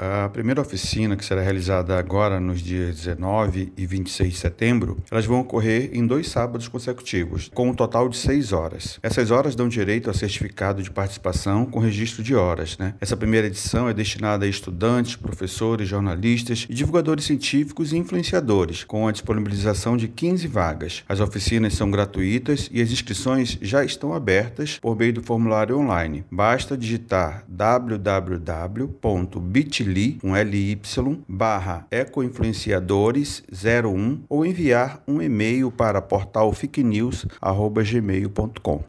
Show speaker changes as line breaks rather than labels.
A primeira oficina, que será realizada agora nos dias 19 e 26 de setembro, elas vão ocorrer em 2 sábados consecutivos, com um total de 6 horas. Essas horas dão direito a certificado de participação com registro de horas, Essa primeira edição é destinada a estudantes, professores, jornalistas e divulgadores científicos e influenciadores, com a disponibilização de 15 vagas. As oficinas são gratuitas e as inscrições já estão abertas por meio do formulário online. Basta digitar www.bit.ly/ecoinfluenciadores01 ou enviar um e-mail para portalfiquenews@gmail.com.